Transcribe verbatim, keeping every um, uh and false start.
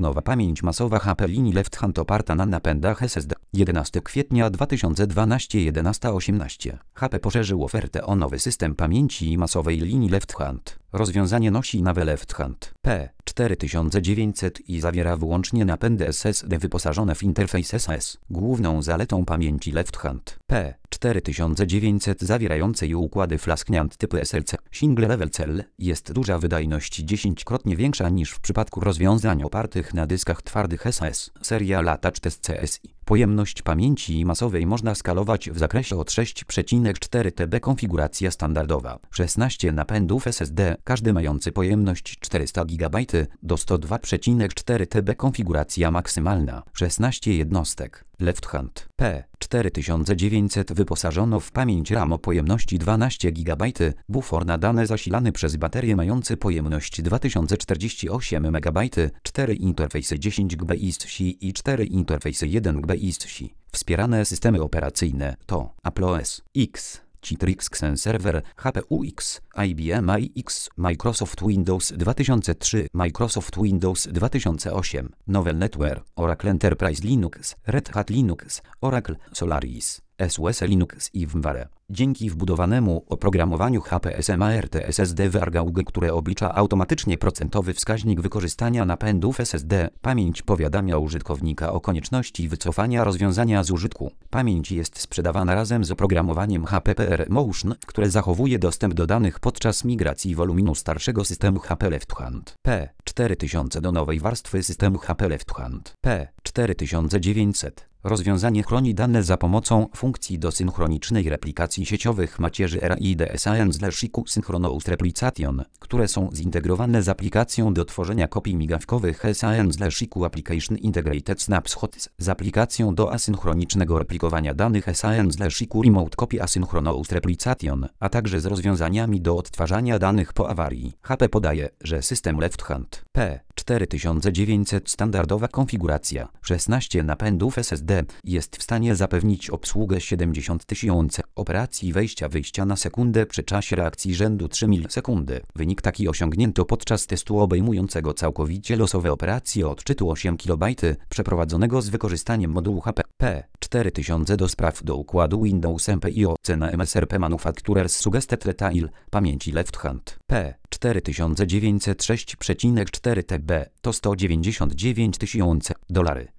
Nowa pamięć masowa H P linii Left Hand oparta na napędach S S D. jedenastego kwietnia dwa tysiące dwunastego jedenaście osiemnaście. H P poszerzył ofertę o nowy system pamięci masowej linii Left Hand. Rozwiązanie nosi nazwę Left Hand P cztery tysiące dziewięćset i zawiera wyłącznie napędy S S D wyposażone w interfejs S A S. Główną zaletą pamięci Left Hand P cztery tysiące dziewięćset zawierającej układy flash-NAND typu S L C Single Level Cell jest duża wydajność dziesięciokrotnie większa niż w przypadku rozwiązań opartych na dyskach twardych S A S. Seria Latach C S I. Pojemność pamięci masowej można skalować w zakresie od sześć przecinek cztery terabajtów. Konfiguracja standardowa. szesnaście napędów S S D, każdy mający pojemność czterysta gigabajtów do sto dwa przecinek cztery terabajtów. Konfiguracja maksymalna. szesnaście jednostek. Left Hand P cztery tysiące dziewięćset wyposażono w pamięć RAM o pojemności dwanaście gigabajtów, bufor na dane zasilany przez baterię mający pojemność dwa tysiące czterdzieści osiem megabajtów, cztery interfejsy dziesięć gigabajtów I S C i cztery interfejsy jeden gigabajt I S C. Wspierane systemy operacyjne to Apple O S X, Citrix Xen Server, H P U X, I B M i X, Microsoft Windows dwa tysiące trzy, Microsoft Windows dwa tysiące osiem, Novell NetWare, Oracle Enterprise Linux, Red Hat Linux, Oracle, Solaris, S U S Linux i VMware. Dzięki wbudowanemu oprogramowaniu H P Smart S S D Wargauge, które oblicza automatycznie procentowy wskaźnik wykorzystania napędów S S D, pamięć powiadamia użytkownika o konieczności wycofania rozwiązania z użytku. Pamięć jest sprzedawana razem z oprogramowaniem H P P R Motion, które zachowuje dostęp do danych podczas migracji woluminu starszego systemu H P Left Hand P cztery tysiące do nowej warstwy systemu H P Left Hand P cztery tysiące dziewięćset. Rozwiązanie chroni dane za pomocą funkcji do synchronicznej replikacji sieciowych macierzy RAID-SAN/I Q Synchronous Replication, które są zintegrowane z aplikacją do tworzenia kopii migawkowych SAN/I Q Application Integrated Snapshots z aplikacją do asynchronicznego replikowania danych SAN/I Q Remote Copy Asynchronous Replication, a także z rozwiązaniami do odtwarzania danych po awarii. H P podaje, że system Left Hand P cztery tysiące dziewięćset standardowa konfiguracja szesnaście napędów S S D jest w stanie zapewnić obsługę siedemdziesiąt tysięcy operacji wejścia-wyjścia na sekundę przy czasie reakcji rzędu trzy milisekundy. Wynik taki osiągnięto podczas testu obejmującego całkowicie losowe operacje odczytu osiem kilobajtów przeprowadzonego z wykorzystaniem modułu H P P cztery tysiące do spraw do układu Windows M P I O cena M S R P Manufacturers Suggested Retail pamięci Left Hand P cztery tysiące dziewięćset sześć przecinek cztery terabajtów to sto dziewięćdziesiąt dziewięć tysięcy dolarów.